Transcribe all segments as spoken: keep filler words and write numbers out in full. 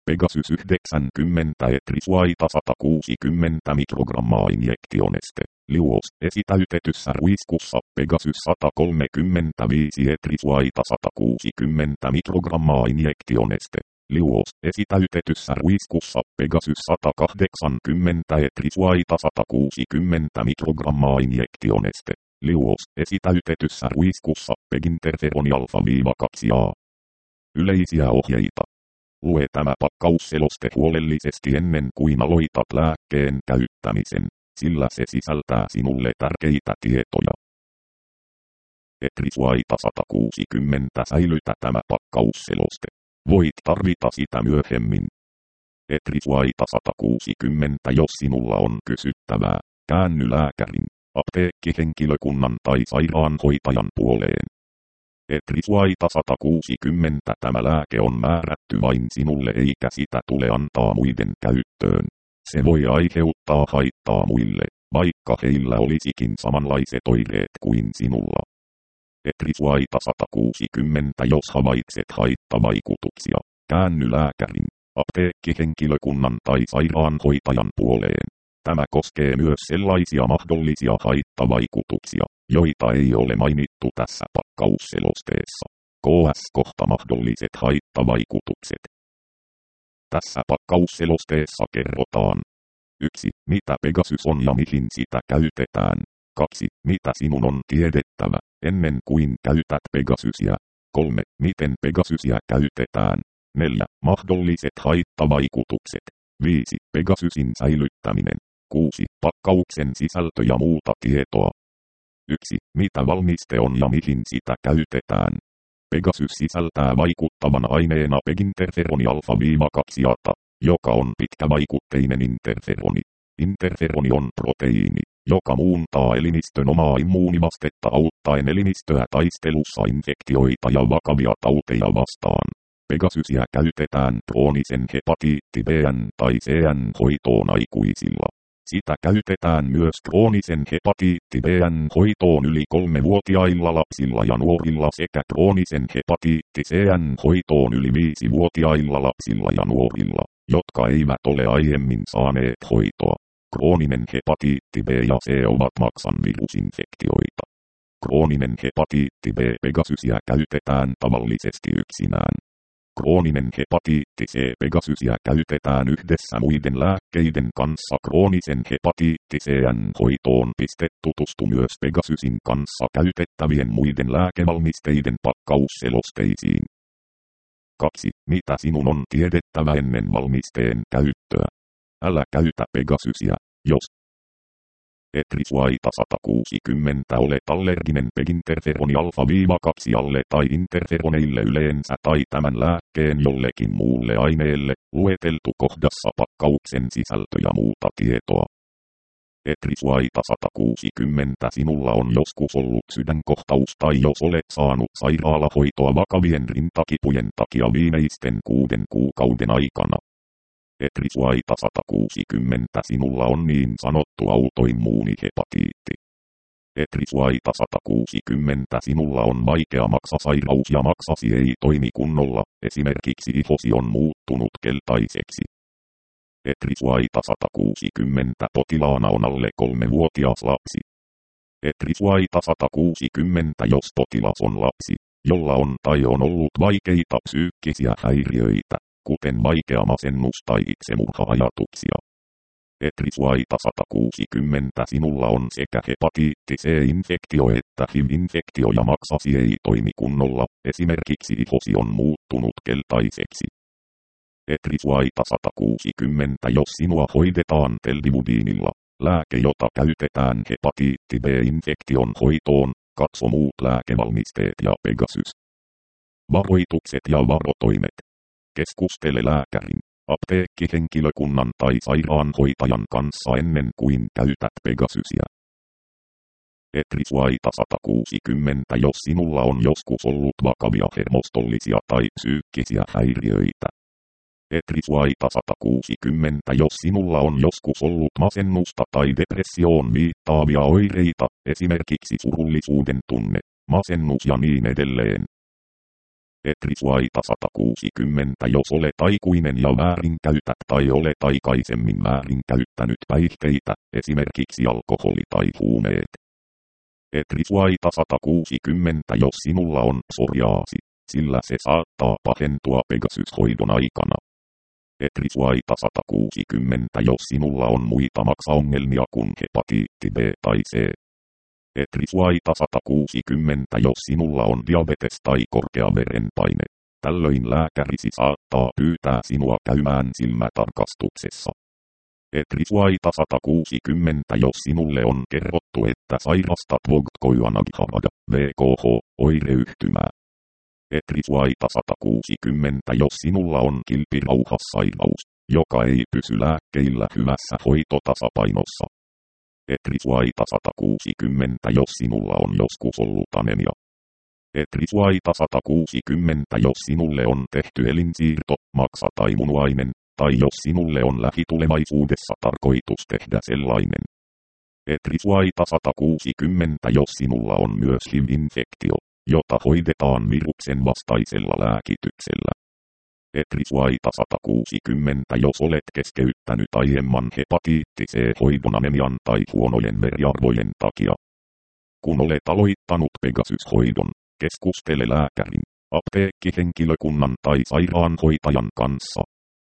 Pegasus yhdeksänkymmentä Etrisuaita sata kuusikymmentä mikrogrammaa injektioneste. Liuos esitäytetyssä ruiskussa Pegasus sata kolmekymmentäviisi Etrisuaita sata kuusikymmentä mikrogrammaa injektioneste. Liuos esitäytetyssä ruiskussa Pegasus sata kahdeksankymmentä Etrisuaita sata kuusikymmentä mikrogrammaa injektioneste. Liuos esitäytetyssä ruiskussa Peginterferoni alfa kaksi A. Yleisiä ohjeita. Lue tämä pakkausseloste huolellisesti ennen kuin aloitat lääkkeen käyttämisen, sillä se sisältää sinulle tärkeitä tietoja. Etrisuaita sata kuusikymmentä säilytä tämä pakkausseloste. Voit tarvita sitä myöhemmin. Etrisuaita sata kuusikymmentä Jos sinulla on kysyttävää, käänny lääkärin, apteekkihenkilökunnan tai sairaanhoitajan puoleen. Etrisuaita sata kuusikymmentä Tämä lääke on määrätty vain sinulle eikä sitä tule antaa muiden käyttöön. Se voi aiheuttaa haittaa muille, vaikka heillä olisikin samanlaiset oireet kuin sinulla. Etrisuaita sata kuusikymmentä Jos havaitset haittavaikutuksia, käänny lääkärin, apteekkihenkilökunnan tai sairaanhoitajan puoleen. Tämä koskee myös sellaisia mahdollisia haittavaikutuksia, joita ei ole mainittu tässä pakkausselosteessa. K S kohta mahdolliset haittavaikutukset. Tässä pakkausselosteessa kerrotaan. yksi Mitä Pegasus on ja mihin sitä käytetään. kaksi Mitä sinun on tiedettävä, ennen kuin käytät Pegasusia. kolme Miten Pegasusia käytetään. neljä Mahdolliset haittavaikutukset. viisi Pegasusin säilyttäminen. kuusi Pakkauksen sisältö ja muuta tietoa. yksi Mitä valmiste on ja mihin sitä käytetään. Pegasus sisältää vaikuttavan aineena peginterferoni alfa kaksi A, joka on pitkävaikutteinen interferoni. Interferoni on proteiini, joka muuntaa elimistön omaa immuunivastetta auttaen elimistöä taistelussa infektioita ja vakavia tauteja vastaan. Pegasusia käytetään kroonisen hepatiitti B:n tai C:n hoitoon aikuisilla. Sitä käytetään myös kroonisen hepatiitti B:n hoitoon yli kolmevuotiailla lapsilla ja nuorilla sekä kroonisen hepatiitti C:n hoitoon yli viisivuotiailla lapsilla ja nuorilla, jotka eivät ole aiemmin saaneet hoitoa. Krooninen hepatiitti B ja C ovat maksan virusinfektioita. Krooninen hepatiitti B Pegasusia käytetään tavallisesti yksinään. Krooninen hepatiitti C Pegasusia käytetään yhdessä muiden lääkkeiden kanssa kroonisen hepatiitti C:n hoitoon. Tutustu myös Pegasusin kanssa käytettävien muiden lääkevalmisteiden pakkausselosteisiin. kaksi Mitä sinun on tiedettävä ennen valmisteen käyttöä? Älä käytä Pegasusia, jos Etrisuaita sata kuusikymmentä olet allerginen peginterferoni alfa kaksi alle tai interferoneille yleensä tai tämän lääkkeen jollekin muulle aineelle, lueteltu kohdassa pakkauksen sisältö ja muuta tietoa. Etrisuaita sata kuusikymmentä Sinulla on joskus ollut sydänkohtaus tai jos olet saanut sairaalahoitoa vakavien rintakipujen takia viimeisten kuuden kuukauden aikana. Etrisuaita sata kuusikymmentä Sinulla on niin sanottu autoimmuunihepatiitti. Etrisuaita sata kuusikymmentä Sinulla on vaikea maksasairaus ja maksasi ei toimi kunnolla, esimerkiksi ihosi on muuttunut keltaiseksi. Etrisuaita sata kuusikymmentä Potilaana on alle kolmevuotias lapsi. Etrisuaita sata kuusikymmentä Jos potilas on lapsi, jolla on tai on ollut vaikeita psyykkisiä häiriöitä, kuten vaikea masennus tai itsemurha-ajatuksia. Etrisuaita sata kuusikymmentä Sinulla on sekä hepatiitti C-infektio että H I V-infektio ja maksasi ei toimi kunnolla, esimerkiksi ihosi on muuttunut keltaiseksi. Etrisuaita sata kuusikymmentä Jos sinua hoidetaan teldivudiinilla, lääke jota käytetään hepatiitti B-infektion hoitoon, katso muut lääkevalmisteet ja Pegasus. Varoitukset ja varotoimet. Keskustele lääkärin, apteekkihenkilökunnan tai sairaanhoitajan kanssa ennen kuin käytät Pegasusia. Etrisuaita sata kuusikymmentä Jos sinulla on joskus ollut vakavia hermostollisia tai psyykkisiä häiriöitä. Etrisuaita sata kuusikymmentä Jos sinulla on joskus ollut masennusta tai depressioon viittaavia oireita, esimerkiksi surullisuuden tunne, masennus ja niin edelleen. Etrisuaita sata kuusikymmentä Jos olet aikuinen ja väärinkäytät tai olet aikaisemmin väärinkäyttänyt päihteitä, esimerkiksi alkoholi tai huumeet. Etrisuaita sata kuusikymmentä Jos sinulla on psoriaasi, sillä se saattaa pahentua Pegasus-hoidon aikana. Etrisuaita sata kuusikymmentä Jos sinulla on muita maksaongelmia kuin hepatiitti B tai C. Etrisuaita sata kuusikymmentä Jos sinulla on diabetes tai korkea verenpaine, tällöin lääkärisi saattaa pyytää sinua käymään silmätarkastuksessa. Etrisuaita sata kuusikymmentä Jos sinulle on kerrottu, että sairastat Vogtkoianagiharada, V K H-oireyhtymää. Etrisuaita sata kuusikymmentä Jos sinulla on kilpirauhassairaus, joka ei pysy lääkkeillä hyvässä hoitotasapainossa. Etrisuaita sata kuusikymmentä Jos sinulla on joskus ollut anemia. Etrisuaita sata kuusikymmentä Jos sinulle on tehty elinsiirto, maksa tai munuainen, tai jos sinulle on lähitulevaisuudessa tarkoitus tehdä sellainen. Etrisuaita sata kuusikymmentä Jos sinulla on myös H I V-infektio, jota hoidetaan viruksen vastaisella lääkityksellä. Etrisuaita sata kuusikymmentä Jos olet keskeyttänyt aiemman hepatiitti C-hoidon anemian tai huonojen veriarvojen takia. Kun olet aloittanut Pegasus-hoidon, keskustele lääkärin, apteekkihenkilökunnan tai sairaanhoitajan kanssa.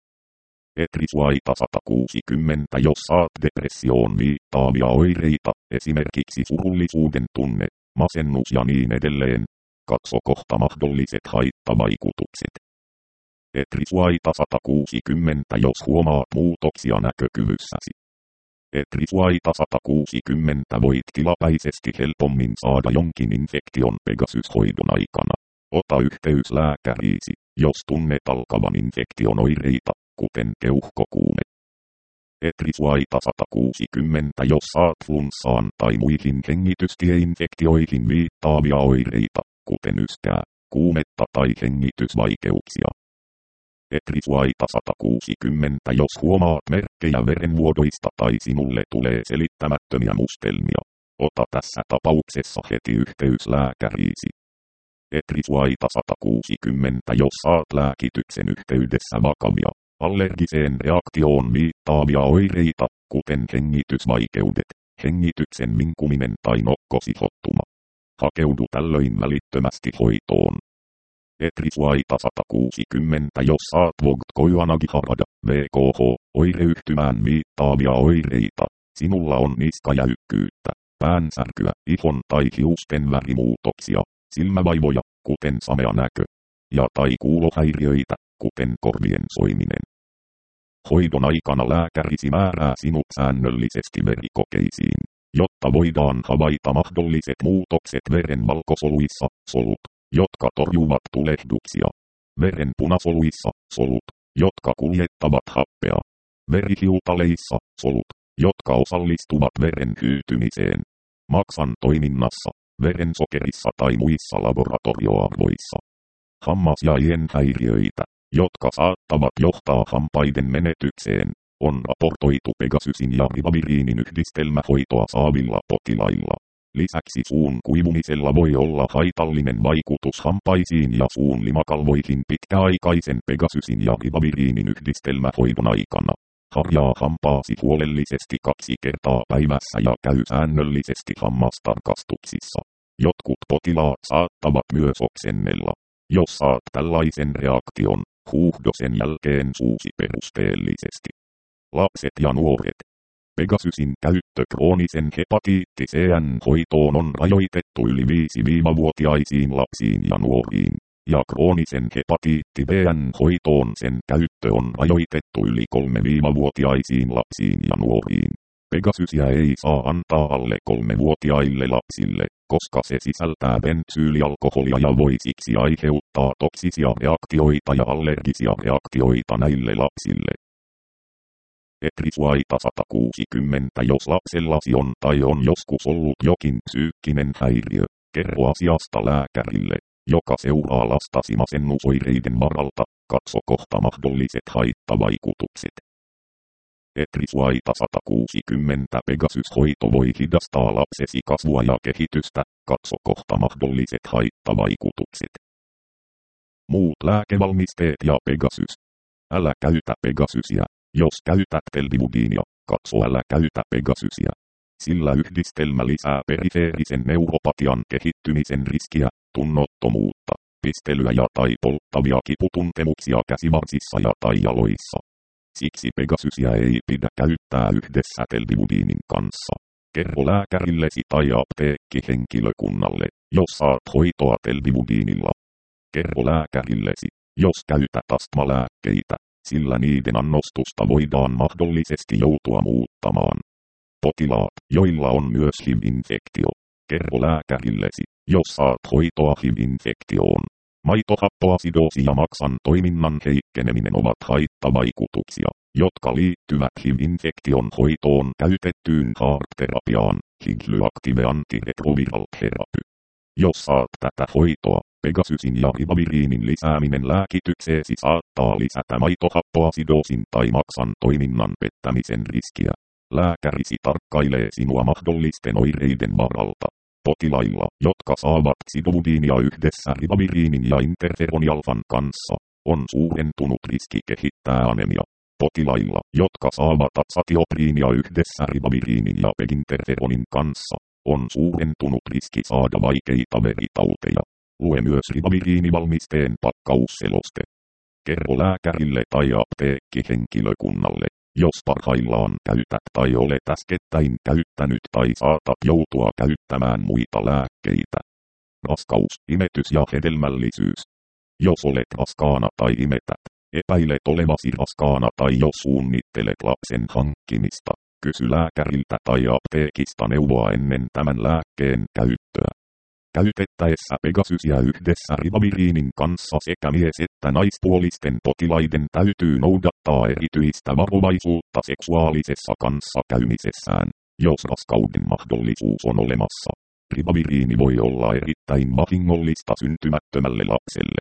Etrisuaita sata kuusikymmentä Jos saat depressioon viittaavia oireita, esimerkiksi surullisuuden tunne, masennus ja niin edelleen, katso kohta mahdolliset haittavaikutukset. Etrisuaita sata kuusikymmentä Jos huomaat muutoksia näkökyvyssäsi. Etrisuaita sata kuusikymmentä Voit tilapäisesti helpommin saada jonkin infektion Pegasus-hoidon aikana. Ota yhteys lääkäriisi, jos tunnet alkavan infektion oireita, kuten keuhkokuume. Etrisuaita sata kuusikymmentä Jos saat flunssaan tai muihin hengitystieinfektioihin viittaavia oireita, kuten yskää, kuumetta tai hengitysvaikeuksia. Etrisuaita sata kuusikymmentä Jos huomaat merkkejä verenvuodoista tai sinulle tulee selittämättömiä mustelmia, ota tässä tapauksessa heti yhteys lääkäriisi. Etrisuaita sata kuusikymmentä Jos saat lääkityksen yhteydessä vakavia, allergiseen reaktioon viittaavia oireita, kuten hengitysvaikeudet, hengityksen vinkuminen tai nokkosihottuma. Hakeudu tällöin välittömästi hoitoon. Etrisuaita sata kuusikymmentä Jos saat Vogtkoianagiharada, V K H-oireyhtymään viittaavia oireita, sinulla on niskajäykkyyttä, päänsärkyä, ihon tai hiusten värimuutoksia, silmävaivoja, kuten samea näkö, ja tai kuulohäiriöitä, kuten korvien soiminen. Hoidon aikana lääkärisi määrää sinut säännöllisesti verikokeisiin, jotta voidaan havaita mahdolliset muutokset veren valkosoluissa, solut, jotka torjuvat tulehduksia, veren punasoluissa, solut, jotka kuljettavat happea, verihiutaleissa, solut, jotka osallistuvat veren hyytymiseen, maksan toiminnassa, verensokerissa tai muissa laboratorioarvoissa. Hammas- ja ienhäiriöitä, jotka saattavat johtaa hampaiden menetykseen, on raportoitu Pegasusin ja ribaviriinin yhdistelmähoitoa saavilla potilailla. Lisäksi suun kuivumisella voi olla haitallinen vaikutus hampaisiin ja suun limakalvoihin pitkäaikaisen Pegasusin ja ribaviriinin yhdistelmähoidon aikana. Harjaa hampaasi huolellisesti kaksi kertaa päivässä ja käy säännöllisesti hammastarkastuksissa. Jotkut potilaat saattavat myös oksennella. Jos saat tällaisen reaktion, huuhdo sen jälkeen suusi perusteellisesti. Lapset ja nuoret. Pegasusin käyttö kroonisen hepatiitti C-hoitoon on rajoitettu yli viisi-vuotiaisiin lapsiin ja nuoriin, ja kroonisen hepatiitti B-hoitoon sen käyttö on rajoitettu yli kolme-vuotiaisiin lapsiin ja nuoriin. Pegasusia ei saa antaa alle kolmevuotiaille lapsille, koska se sisältää bentsyylialkoholia ja voi siksi aiheuttaa toksisia reaktioita ja allergisia reaktioita näille lapsille. Etrisuaita sata kuusikymmentä Jos lapsellasi on tai on joskus ollut jokin psyykkinen häiriö, kerro asiasta lääkärille, joka seuraa lastasi masennusoireiden varalta, katso kohta mahdolliset haittavaikutukset. Etrisuaita sata kuusikymmentä Pegasus-hoito voi hidastaa lapsesi kasvua ja kehitystä, katso kohta mahdolliset haittavaikutukset. Muut lääkevalmisteet ja Pegasus. Älä käytä Pegasusia. Jos käytät Telvibudinia, katso älä käytä Pegasusia. Sillä yhdistelmä lisää perifeerisen neuropatian kehittymisen riskiä, tunnottomuutta, pistelyä ja tai polttavia kiputuntemuksia käsivarsissa ja tai jaloissa. Siksi Pegasusia ei pidä käyttää yhdessä Telvibudinin kanssa. Kerro lääkärillesi tai apteekkihenkilökunnalle, jos saat hoitoa Telvibudinilla. Kerro lääkärillesi, jos käytät astmalääkkeitä, sillä niiden annostusta voidaan mahdollisesti joutua muuttamaan. Potilaat, joilla on myös H I V-infektio. Kerro lääkärillesi, jos saat hoitoa H I V-infektioon. Maitohappoasidoosi ja maksan toiminnan heikkeneminen ovat haittavaikutuksia, jotka liittyvät H I V-infektion hoitoon käytettyyn H A R P-terapiaan, Higlyaactive Antiretroviral Therapy. Jos saat tätä hoitoa, Pegasusin ja ribaviriinin lisääminen lääkitykseesi saattaa lisätä maitohappoasidoosin tai maksan toiminnan pettämisen riskiä. Lääkärisi tarkkailee sinua mahdollisten oireiden varalta. Potilailla, jotka saavat xidobudinia yhdessä ribaviriinin ja interferonialfan kanssa, on suurentunut riski kehittää anemia. Potilailla, jotka saavat atsatiopriinia yhdessä ribaviriinin ja peginterferonin kanssa, on suurentunut riski saada vaikeita veritauteja. Lue myös ribaviriinivalmisteen pakkausseloste. Kerro lääkärille tai apteekkihenkilökunnalle, jos parhaillaan käytät tai olet äskettäin käyttänyt tai saatat joutua käyttämään muita lääkkeitä. Raskaus, imetys ja hedelmällisyys. Jos olet raskaana tai imetät, epäilet olevasi raskaana tai jos suunnittelet lapsen hankkimista, kysy lääkäriltä tai apteekista neuvoa ennen tämän lääkkeen käyttöä. Käytettäessä Pegasusia yhdessä ribaviriinin kanssa sekä mies- että naispuolisten potilaiden täytyy noudattaa erityistä varovaisuutta seksuaalisessa kanssakäymisessään, jos raskauden mahdollisuus on olemassa. Ribaviriini voi olla erittäin vahingollista syntymättömälle lapselle.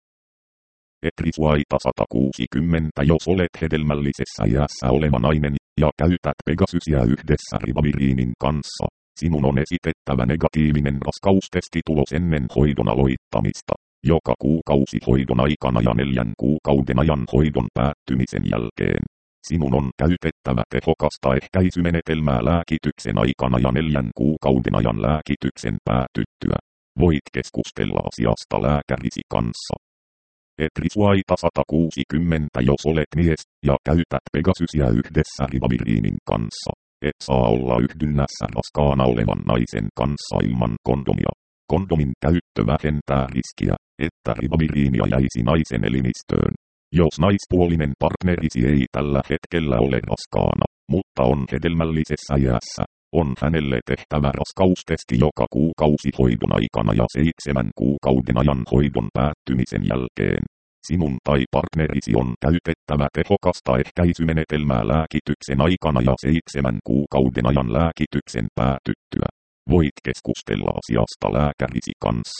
Etrisuaita sata kuusikymmentä. Jos olet hedelmällisessä iässä oleva nainen ja käytät Pegasusia yhdessä ribaviriinin kanssa, sinun on esitettävä negatiivinen raskaustestitulos ennen hoidon aloittamista, joka kuukausi hoidon aikana ja neljän kuukauden ajan hoidon päättymisen jälkeen. Sinun on käytettävä tehokasta ehkäisymenetelmää lääkityksen aikana ja neljän kuukauden ajan lääkityksen päätyttyä. Voit keskustella asiasta lääkärisi kanssa. Etrisuaita sata kuusikymmentä. Jos olet mies ja käytät Pegasusia yhdessä ribaviriinin kanssa, et saa olla yhdynnässä raskaana olevan naisen kanssa ilman kondomia. Kondomin käyttö vähentää riskiä, että ribaviriinia jäisi naisen elimistöön. Jos naispuolinen partnerisi ei tällä hetkellä ole raskaana, mutta on hedelmällisessä iässä, on hänelle tehtävä raskaustesti joka kuukausi hoidon aikana ja seitsemän kuukauden ajan hoidon päättymisen jälkeen. Sinun tai partnerisi on käytettävä tehokasta ehkäisymenetelmää lääkityksen aikana ja seitsemän kuukauden ajan lääkityksen päätyttyä. Voit keskustella asiasta lääkärisi kanssa.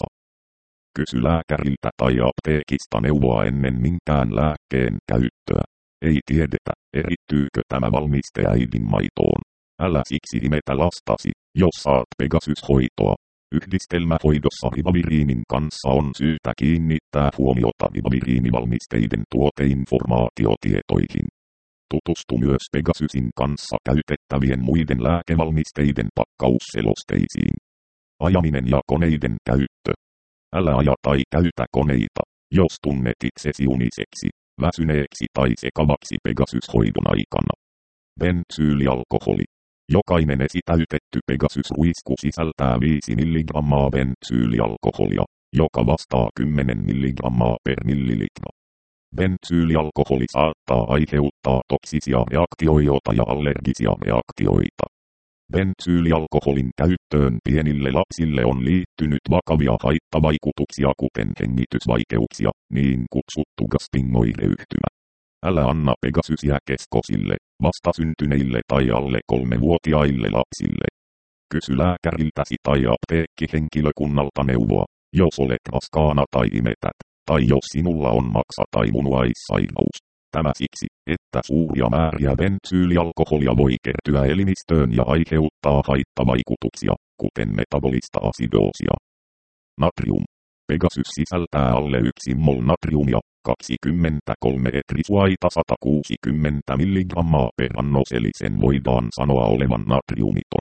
Kysy lääkäriltä tai apteekista neuvoa ennen minkään lääkkeen käyttöä. Ei tiedetä, erittyykö tämä valmiste äidin maitoon. Älä siksi imetä lastasi, jos saat Pegasus-hoitoa. Yhdistelmähoidossa ribaviriinin kanssa on syytä kiinnittää huomiota ribaviriinivalmisteiden tuoteinformaatiotietoihin. Tutustu myös Pegasusin kanssa käytettävien muiden lääkevalmisteiden pakkausselosteisiin. Ajaminen ja koneiden käyttö. Älä aja tai käytä koneita, jos tunnet itsesi uniseksi, väsyneeksi tai sekavaksi Pegasus-hoidon aikana. Bensyylialkoholi. Jokainen esitäytetty Pegasus-ruisku sisältää viisi milligrammaa bensyylialkoholia, joka vastaa kymmenen milligrammaa per millilitra. Bensyylialkoholi saattaa aiheuttaa toksisia reaktioita ja allergisia reaktioita. Bensyylialkoholin käyttöön pienille lapsille on liittynyt vakavia haittavaikutuksia kuten hengitysvaikeuksia, niin kutsuttu gasping-oireyhtymä. Älä anna Pegasusia keskosille, vastasyntyneille tai alle kolmevuotiaille lapsille. Kysy lääkäriltäsi tai apteekkihenkilökunnalta neuvoa, jos olet raskaana tai imetät, tai jos sinulla on maksa- tai munuaissairaus. Tämä siksi, että suuria määriä bensyylialkoholia voi kertyä elimistöön ja aiheuttaa haittavaikutuksia, kuten metabolista asidoosia. Natrium. Pegasus sisältää alle yksi mol natriumia, kaksikymmentäkolme etrisuaita sata kuusikymmentä milligrammaa per annos eli sen voidaan sanoa olevan natriumiton.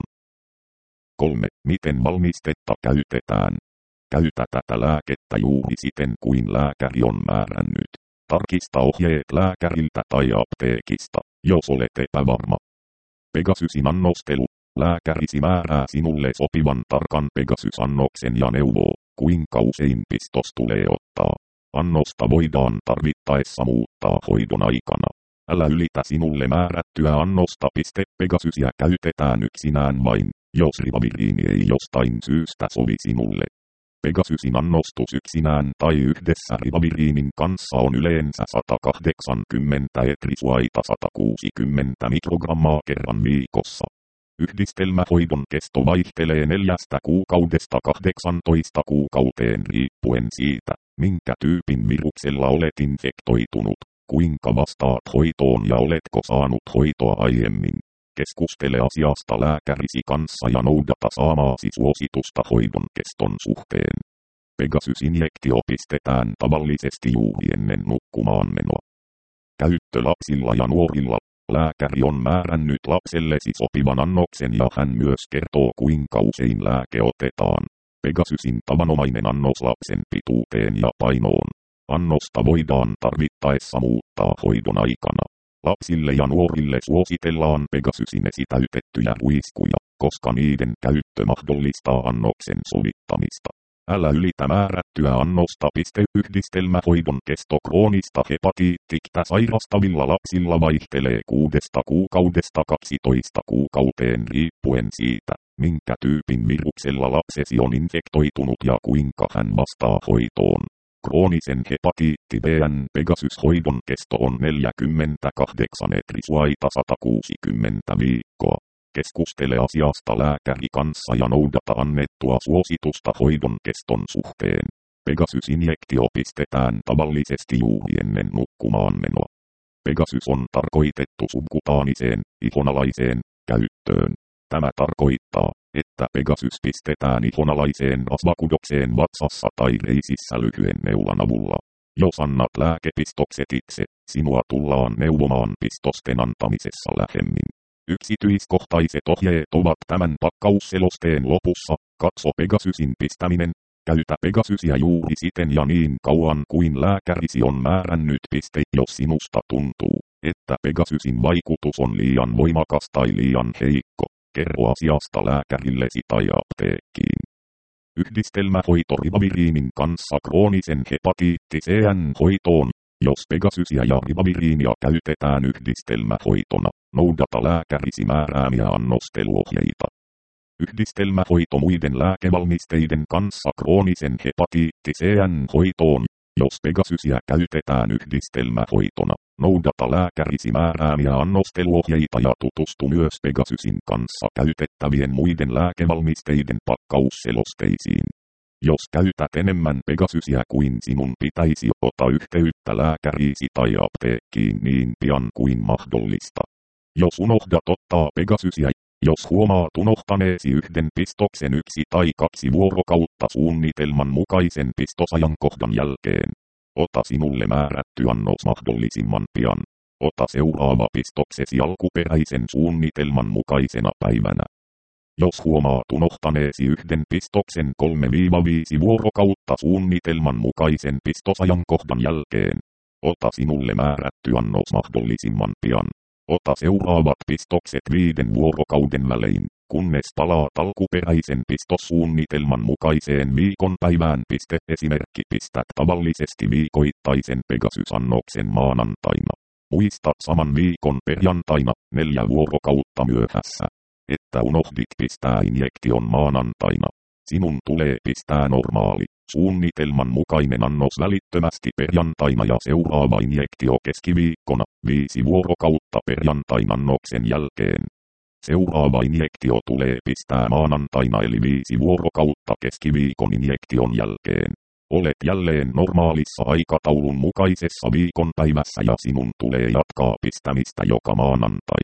kolme. Miten valmistetta käytetään? Käytä tätä lääkettä juuri siten kuin lääkäri on määrännyt. Tarkista ohjeet lääkäriltä tai apteekista, jos olet epävarma. Pegasusin annostelu. Lääkärisi määrää sinulle sopivan tarkan Pegasus-annoksen ja neuvoo, kuinka usein pistos tulee ottaa. Annosta voidaan tarvittaessa muuttaa hoidon aikana. Älä ylitä sinulle määrättyä annosta. Pegasusia käytetään yksinään vain, jos ribaviriini ei jostain syystä sovi sinulle. Pegasusin annostus yksinään tai yhdessä ribaviriinin kanssa on yleensä sata kahdeksankymmentä etrisuaita sata kuusikymmentä mikrogrammaa kerran viikossa. Yhdistelmähoidon kesto vaihtelee neljästä kuukaudesta kahdeksantoista kuukauteen riippuen siitä, minkä tyypin viruksella olet infektoitunut, kuinka vastaat hoitoon ja oletko saanut hoitoa aiemmin. Keskustele asiasta lääkärisi kanssa ja noudata saamaasi suositusta hoidon keston suhteen. Pegasus-injektio pistetään tavallisesti juuri ennen nukkumaanmenoa. Käyttö lapsilla ja nuorilla. Lääkäri on määrännyt lapsellesi sopivan annoksen ja hän myös kertoo kuinka usein lääke otetaan. Pegasusin tavanomainen annos lapsen pituuteen ja painoon. Annosta voidaan tarvittaessa muuttaa hoidon aikana. Lapsille ja nuorille suositellaan Pegasusin esitäytettyjä ruiskuja, koska niiden käyttö mahdollistaa annoksen sovittamista. Älä ylitä määrättyä annosta. Yhdistelmähoidon kesto kroonista hepatiittia sairastavilla lapsilla vaihtelee kuudesta kuukaudesta kaksitoista kuukauteen riippuen siitä, minkä tyypin viruksella lapsesi on infektoitunut ja kuinka hän vastaa hoitoon. Kroonisen hepatiitti B:n Pegasus-hoidon kesto on neljäkymmentäkahdeksan etrisuaita sata kuusikymmentä viikkoa. Keskustele asiasta lääkäri kanssa ja noudata annettua suositusta hoidon keston suhteen. Pegasus-injektio pistetään tavallisesti juuri ennen nukkumaanmenoa. Pegasus on tarkoitettu subkutaaniseen, ihonalaiseen, käyttöön. Tämä tarkoittaa, että Pegasus pistetään ihonalaiseen rasvakudokseen vatsassa tai reisissä lyhyen neulan avulla. Jos annat lääkepistokset itse, sinua tullaan neuvomaan pistosten antamisessa lähemmin. Yksityiskohtaiset ohjeet ovat tämän pakkausselosteen lopussa. Katso Pegasusin pistäminen. Käytä Pegasusia juuri siten ja niin kauan kuin lääkärisi on määrännyt. Piste, jos sinusta tuntuu, että Pegasusin vaikutus on liian voimakas tai liian heikko. Kerro asiasta lääkärillesi tai apteekkiin. Yhdistelmähoito ribaviriinin kanssa kroonisen hepatiitti C:n hoitoon. Jos Pegasusia ja ribaviriinia käytetään yhdistelmähoitona, noudata lääkärisi määräämiä annosteluohjeita. Yhdistelmähoito muiden lääkevalmisteiden kanssa kroonisen hepatiitti C:n hoitoon. Jos Pegasusia käytetään yhdistelmähoitona, noudata lääkärisi määräämiä annosteluohjeita ja tutustu myös Pegasusin kanssa käytettävien muiden lääkevalmisteiden pakkausselosteisiin. Jos käytät enemmän Pegasusia kuin sinun pitäisi, ota yhteyttä lääkäriisi tai apteekkiin niin pian kuin mahdollista. Jos unohdat ottaa Pegasusia, jos huomaat unohtaneesi yhden pistoksen yksi tai kaksi vuorokautta suunnitelman mukaisen pistosajankohdan jälkeen, ota sinulle määrätty annos mahdollisimman pian. Ota seuraava pistoksesi alkuperäisen suunnitelman mukaisena päivänä. Jos huomaat unohtaneesi yhden pistoksen kolme viisi vuorokautta suunnitelman mukaisen pistosajankohdan jälkeen, ota sinulle määrätty annos mahdollisimman pian. Ota seuraavat pistokset viiden vuorokauden välein, kunnes palaat alkuperäisen pistossuunnitelman mukaiseen viikonpäivään. Piste esimerkki pistät tavallisesti viikoittaisen Pegasus-annoksen maanantaina. Muista saman viikon perjantaina, neljä vuorokautta myöhässä, että unohdit pistää injektion maanantaina. Sinun tulee pistää normaali, suunnitelman mukainen annos välittömästi perjantaina ja seuraava injektio keskiviikkona, viisi vuorokautta perjantain annoksen jälkeen. Seuraava injektio tulee pistää maanantaina eli viisi vuorokautta keskiviikon injektion jälkeen. Olet jälleen normaalissa aikataulun mukaisessa viikonpäivässä ja sinun tulee jatkaa pistämistä joka maanantai.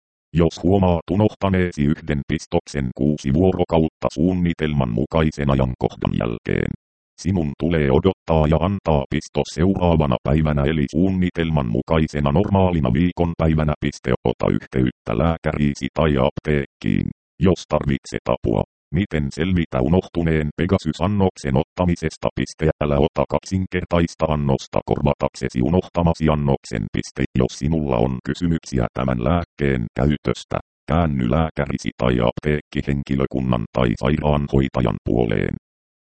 Jos huomaat unohtaneesi yhden pistoksen kuusi vuorokautta suunnitelman mukaisen ajankohdan jälkeen, Sinun tulee odottaa ja antaa pisto seuraavana päivänä eli suunnitelman mukaisena normaalina viikonpäivänä. Ota yhteyttä lääkäriisi tai apteekkiin, jos tarvitset apua. Miten selvitä unohtuneen Pegasus-annoksen ottamisesta? Älä ota kaksinkertaista annosta korvataksesi unohtamasi annoksen. Jos sinulla on kysymyksiä tämän lääkkeen käytöstä, käänny lääkärisi tai apteekkihenkilökunnan tai sairaanhoitajan puoleen.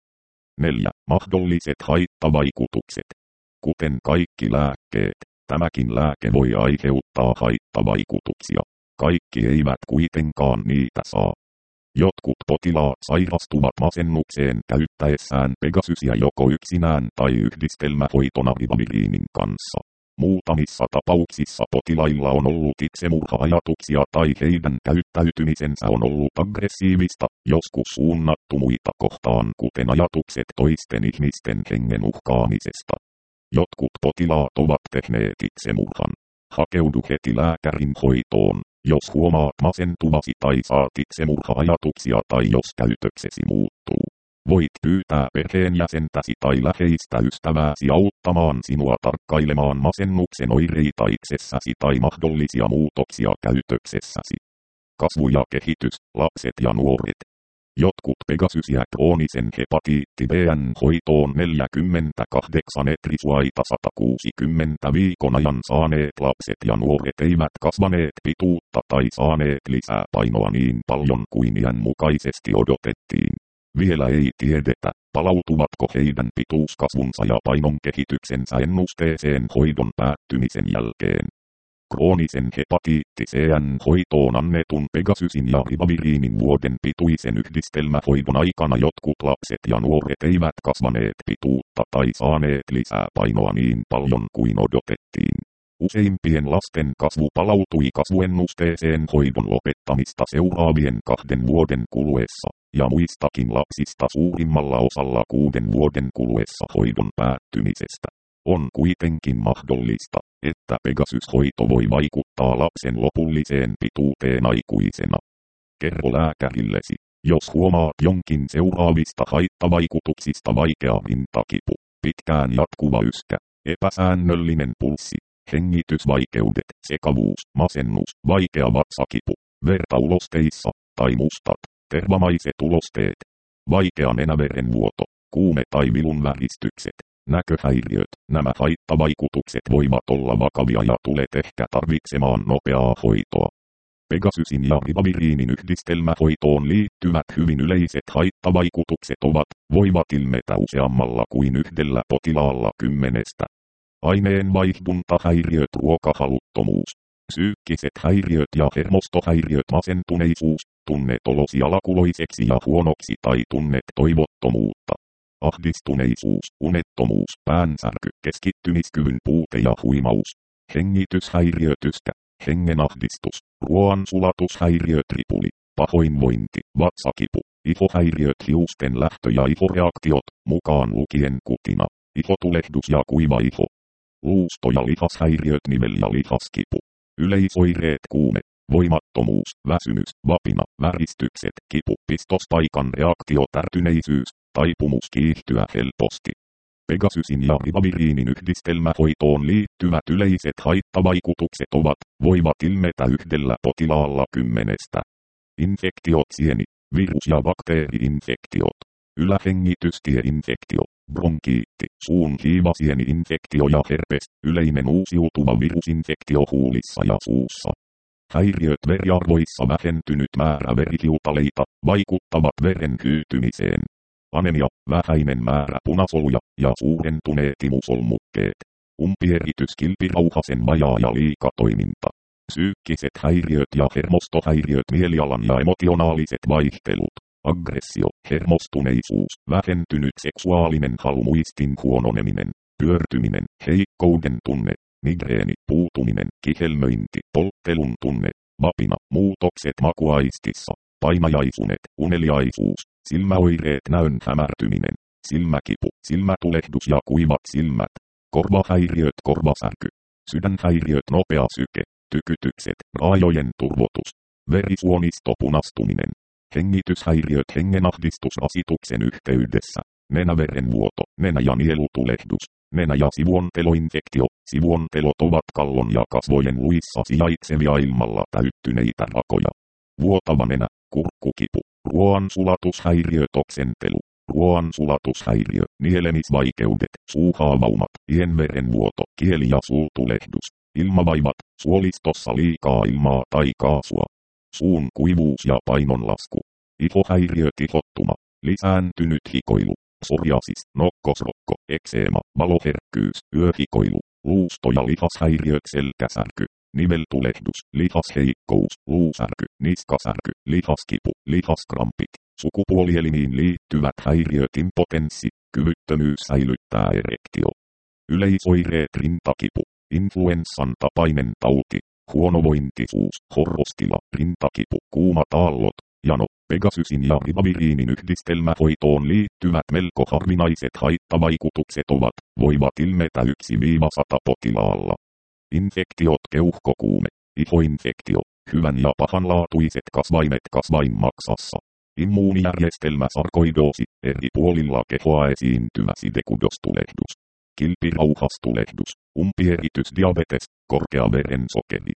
neljä. Mahdolliset haittavaikutukset. Kuten kaikki lääkkeet, tämäkin lääke voi aiheuttaa haittavaikutuksia. Kaikki eivät kuitenkaan niitä saa. Jotkut potilaat sairastuvat masennukseen käyttäessään Pegasusia joko yksinään tai yhdistelmähoitona ribaviriinin kanssa. Muutamissa tapauksissa potilailla on ollut itsemurha-ajatuksia tai heidän käyttäytymisensä on ollut aggressiivista, joskus suunnattu muita kohtaan, kuten ajatukset toisten ihmisten hengen uhkaamisesta. Jotkut potilaat ovat tehneet itsemurhan. Hakeudu heti lääkärin hoitoon, jos huomaat masentuvasi tai saat itsemurha-ajatuksia tai jos käytöksesi muuttuu. Voit pyytää perheenjäsentäsi tai läheistä ystävääsi auttamaan sinua tarkkailemaan masennuksen oireita itsessäsi tai mahdollisia muutoksia käytöksessäsi. Kasvu ja kehitys, lapset ja nuoret. Jotkut Pegasus- ja kroonisen hepatiitti B:n hoitoon neljäkymmentäkahdeksan etrisuaita sata kuusikymmentä viikon ajan saaneet lapset ja nuoret eivät kasvaneet pituutta tai saaneet lisää painoa niin paljon kuin iän mukaisesti odotettiin. Vielä ei tiedetä, palautuvatko heidän pituuskasvunsa ja painon kehityksensä ennusteeseen hoidon päättymisen jälkeen. Kroonisen hepatiitti C:n hoitoon annetun Pegasusin ja ribaviriinin vuoden pituisen yhdistelmähoidon aikana jotkut lapset ja nuoret eivät kasvaneet pituutta tai saaneet lisää painoa niin paljon kuin odotettiin. Useimpien lasten kasvu palautui kasvuennusteeseen hoidon lopettamista seuraavien kahden vuoden kuluessa, ja muistakin lapsista suurimmalla osalla kuuden vuoden kuluessa hoidon päättymisestä. On kuitenkin mahdollista, että Pegasus-hoito voi vaikuttaa lapsen lopulliseen pituuteen aikuisena. Kerro lääkärillesi, jos huomaat jonkin seuraavista haittavaikutuksista: vaikea rintakipu, pitkään jatkuva yskä, epäsäännöllinen pulssi, hengitysvaikeudet, sekavuus, masennus, vaikea vatsakipu, verta ulosteissa, tai mustat, tervamaiset ulosteet, vaikea nenäverenvuoto, kuume tai vilunväristykset, näköhäiriöt. Nämä haittavaikutukset voivat olla vakavia ja tulet ehkä tarvitsemaan nopeaa hoitoa. Pegasusin ja ribaviriinin yhdistelmähoitoon liittyvät hyvin yleiset haittavaikutukset ovat, voivat ilmetä useammalla kuin yhdellä potilaalla kymmenestä. Aineenvaihduntahäiriöt, ruokahaluttomuus, psyykkiset häiriöt ja hermostohäiriöt, masentuneisuus, tunnet olosi alakuloiseksi ja huonoksi tai tunnet toivottomuutta, ahdistuneisuus, unettomuus, päänsärky, keskittymiskyvyn puute ja huimaus, hengityshäiriöt, yskä, hengenahdistus, ruoansulatushäiriöt, ripuli, pahoinvointi, vatsakipu, ihohäiriöt, hiusten lähtö ja ihoreaktiot, mukaan lukien kutina, ihotulehdus ja kuiva iho, luusto- ja lihashäiriöt, nivel- ja lihaskipu, yleisoireet, kuume, voimattomuus, väsymys, vapina, väristykset, kipu, pistospaikan reaktio, tärtyneisyys, taipumus kiihtyä helposti. Pegasusin ja ribaviriinin yhdistelmähoitoon liittyvät yleiset haittavaikutukset ovat, voivat ilmetä yhdellä potilaalla kymmenestä. Infektiot, sieni, virus- ja bakteeri-infektiot, ylähengitystieinfektio, bronkiitti, suun hiivasieni-infektio ja herpes, yleinen uusiutuva virusinfektio huulissa ja suussa. Häiriöt veriarvoissa, vähentynyt määrä verihiutaleita, vaikuttavat veren hyytymiseen. Anemia, vähäinen määrä punasoluja ja suurentuneet imusolmukkeet. Umpieritys, kilpirauhasen vajaa ja liikatoiminta. Psyykkiset häiriöt ja hermostohäiriöt, mielialan ja emotionaaliset vaihtelut. Aggressio, hermostuneisuus, vähentynyt seksuaalinen halu, muistin huononeminen, pyörtyminen, heikkouden tunne, migreeni, puutuminen, kihelmöinti, polttelun tunne, vapina, muutokset makuaistissa, painajaisunet, uneliaisuus, silmäoireet, näön hämärtyminen, silmäkipu, silmätulehdus ja kuivat silmät, korvahäiriöt, korvasärky, sydänhäiriöt, nopea syke, tykytykset, raajojen turvotus, verisuonisto punastuminen, hengityshäiriöt, hengenahdistus rasituksen yhteydessä, nenäverenvuoto, nenä- ja nielutulehdus, nenä- ja sivuonteloinfektio. Sivuontelot ovat kallon ja kasvojen luissa sijaitsevia ilmalla täyttyneitä rakoja. Vuotava nenä, kurkkukipu, ruoansulatushäiriö, toksentelu, ruoansulatushäiriö, nielemisvaikeudet, suuhaavaumat, ienverenvuoto, kieli- ja suutulehdus, ilmavaivat, suolistossa liikaa ilmaa tai kaasua, suun kuivuus ja painonlasku, ihohäiriö, ihottuma, lisääntynyt hikoilu, psoriasis, nokkosrokko, ekseema, valoherkkyys, yöhikoilu, luusto- ja lihashäiriöt, selkäsärky, niveltulehdus, lihasheikkous, luusärky, niskasärky, lihaskipu, lihaskramppit, sukupuolielimiin liittyvät häiriöt, impotenssi, kyvyttömyys säilyttää erektio. Yleisoireet, rintakipu, influenssan tapainen tauti, huonovointisuus, horrostila, rintakipu, kuumat aallot, jano, Pegasysin ja ribaviriinin yhdistelmähoitoon liittyvät melko harvinaiset haittavaikutukset ovat, voivat ilmetä yksi sata potilaalla. Infektiot, keuhkokuume, ihoinfektio, hyvän ja pahanlaatuiset kasvaimet kasvainmaksassa. Immuunijärjestelmä, sarkoidoosi, eri puolilla kehoa esiintyvä sidekudostulehdus, kilpirauhastulehdus, umpieritys, diabetes, korkea verensokeri.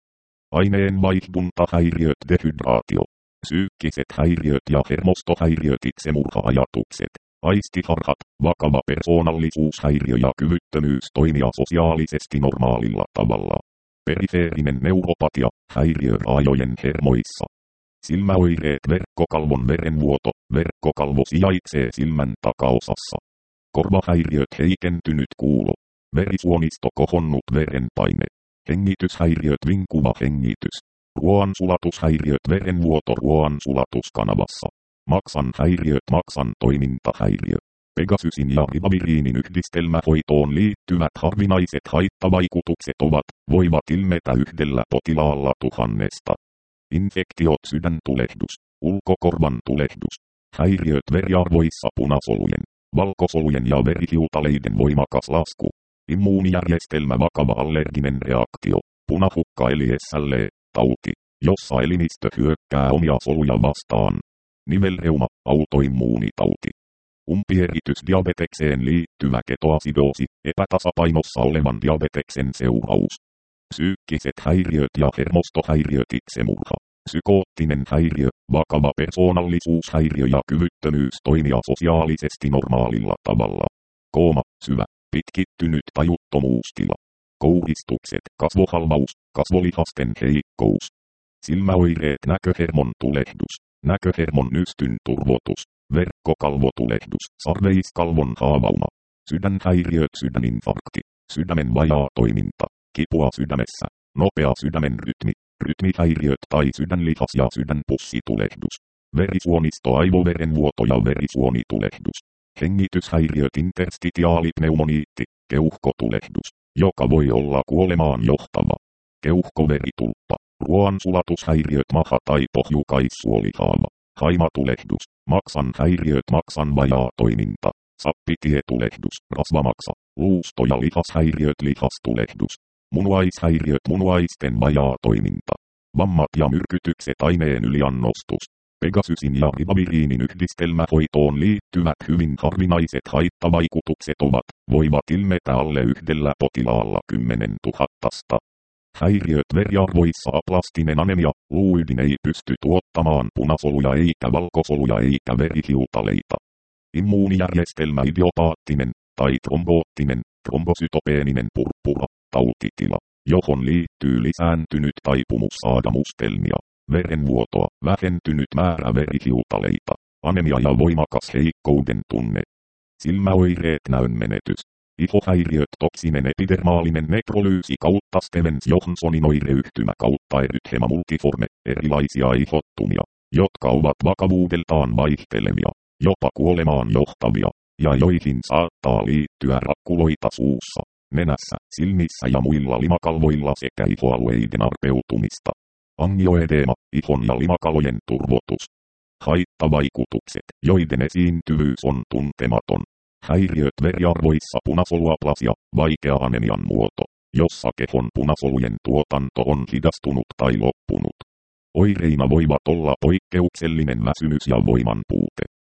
Aineenvaihduntahäiriöt, dehydraatio, psyykkiset häiriöt ja hermostohäiriöt, itsemurha-ajatukset, aistiharhat, vakava persoonallisuushäiriö ja kyvyttömyys toimia sosiaalisesti normaalilla tavalla. Perifeerinen neuropatia, häiriö raajojen hermoissa. Silmäoireet, verkkokalvon verenvuoto, verkkokalvo sijaitsee silmän takaosassa. Korvahäiriöt, heikentynyt kuulo, verisuonisto, kohonnut verenpaine. Hengityshäiriöt, vinkuva hengitys. Ruoansulatushäiriöt, verenvuoto ruoansulatuskanavassa. Maksan häiriöt, maksan toimintahäiriö. Pegasysin ja ribaviriinin yhdistelmähoitoon liittyvät harvinaiset haittavaikutukset ovat, voivat ilmetä yhdellä potilaalla tuhannesta. Infektiot, sydäntulehdus, ulkokorvan tulehdus, häiriöt veriarvoissa, punasolujen, valkosolujen ja verihiutaleiden voimakas lasku, immuunijärjestelmä, vakava allerginen reaktio, punahukka eli S L E-tauti, jossa elimistö hyökkää omia soluja vastaan, nivelreuma, autoimmuunitauti, umpieritys, diabetekseen liittyvä ketoasidoosi, epätasapainossa olevan diabeteksen seuraus. Psyykkiset häiriöt ja hermostohäiriöt, itsemurha, psykoottinen häiriö, vakava persoonallisuushäiriö ja kyvyttömyys toimia sosiaalisesti normaalilla tavalla. Kooma, syvä, pitkittynyt tajuttomuustila. Kouristukset, kasvohalvaus, kasvolihasten heikkous. Silmäoireet, näköhermon tulehdus, näköhermon nystyn turvotus, verkkokalvotulehdus, sarveiskalvon haavauma. Sydänhäiriöt, sydäninfarkti, sydämen vajaa toiminta. Kipua sydämessä, nopea sydämen rytmi, rytmihäiriöt tai sydänlihas- ja sydänpussitulehdus, verisuonisto, aivoverenvuoto ja verisuonitulehdus, hengityshäiriöt, interstitiaalipneumoniitti, keuhkotulehdus, joka voi olla kuolemaan johtava, keuhkoveritulppa, ruoansulatushäiriöt, maha- tai pohjukaissuolihaava, haimatulehdus, maksan häiriöt, maksan vajaa toiminta, sappitietulehdus, rasvamaksa, luusto- ja lihashäiriöt, lihastulehdus, munuaishäiriöt, munuaisten vajaa toiminta, vammat ja myrkytykset, aineen yliannostus. Pegasysin ja ribaviriinin yhdistelmähoitoon liittyvät hyvin harvinaiset haittavaikutukset ovat, voivat ilmetä alle yhdellä potilaalla kymmenen tuhattasta. Häiriöt veriarvoissa, aplastinen anemia, luuydin ei pysty tuottamaan punasoluja eikä valkosoluja eikä verihiutaleita. Immuunijärjestelmä, idiopaattinen tai tromboottinen, trombosytopeeninen purppura, tautitila, johon liittyy lisääntynyt taipumus saada mustelmia, verenvuotoa, vähentynyt määrä verihiutaleita, anemia ja voimakas heikkouden tunne. Silmäoireet, näönmenetys, ihohäiriöt, toksinen epidermaalinen nekrolyysi kautta Stevens-Johnsonin oireyhtymä kautta erythema multiforme, erilaisia ihottumia, jotka ovat vakavuudeltaan vaihtelevia, jopa kuolemaan johtavia, ja joihin saattaa liittyä rakkuloita suussa, nenässä, silmissä ja muilla limakalvoilla sekä ihoalueiden arpeutumista. Angioedeema, ihon ja limakalojen turvotus. Haittavaikutukset, joiden esiintyvyys on tuntematon. Häiriöt veriarvoissa, punasoluaplasia, vaikea anemian muoto, jossa kehon punasolujen tuotanto on hidastunut tai loppunut. Oireina voivat olla poikkeuksellinen väsymys ja voimanpuute,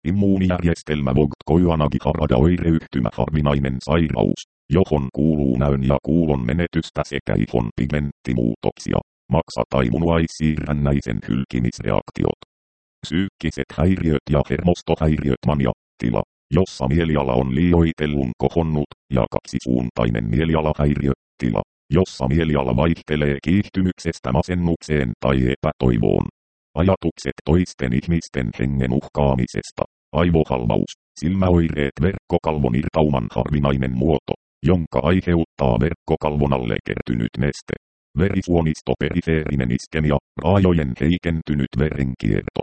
Immuunijärjestelmä Vogt-Kojanagi-Harada oireyhtymä harvinainen sairaus, johon kuuluu näön ja kuulon menetystä sekä ihon pigmenttimuutoksia, maksa- tai munuaissiirrännäisen hylkimisreaktiot. Psyykkiset häiriöt ja hermostohäiriöt mania, tila, jossa mieliala on liioitellun kohonnut, ja kaksisuuntainen mielialahäiriö, tila, jossa mieliala vaihtelee kiihtymyksestä masennukseen tai epätoivoon. Ajatukset toisten ihmisten hengen uhkaamisesta, aivohalvaus, silmäoireet verkkokalvon irtauman harvinainen muoto, jonka aiheuttaa verkkokalvon alle kertynyt neste, verisuonisto perifeerinen iskemia, raajojen heikentynyt verenkierto,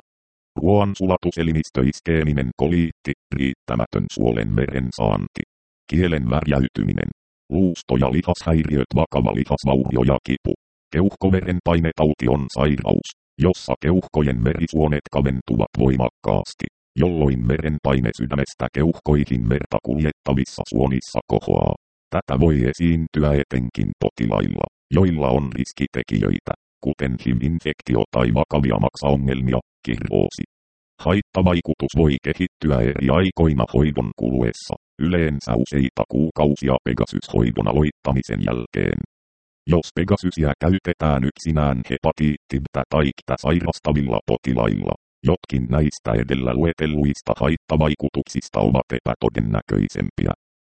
ruoansulatuselimistöiskeeminen koliitti, riittämätön suolen veren saanti, kielen värjäytyminen, luusto- ja lihashäiriöt, vakava lihasvaurio ja kipu. Keuhkoverenpainetauti on sairaus, jossa keuhkojen verisuonet kaventuvat voimakkaasti, jolloin verenpaine sydämestä keuhkoihin verta kuljettavissa suonissa kohoaa. Tätä voi esiintyä etenkin potilailla, joilla on riskitekijöitä, kuten H I V-infektio tai vakavia maksaongelmia, kirroosi. Haittavaikutus voi kehittyä eri aikoina hoidon kuluessa, yleensä useita kuukausia Pegasus-hoidon aloittamisen jälkeen. Jos Pegasusia käytetään yksinään hepatiittibtä tai ktä sairastavilla potilailla, jotkin näistä edellä luetelluista haittavaikutuksista ovat epätodennäköisempiä.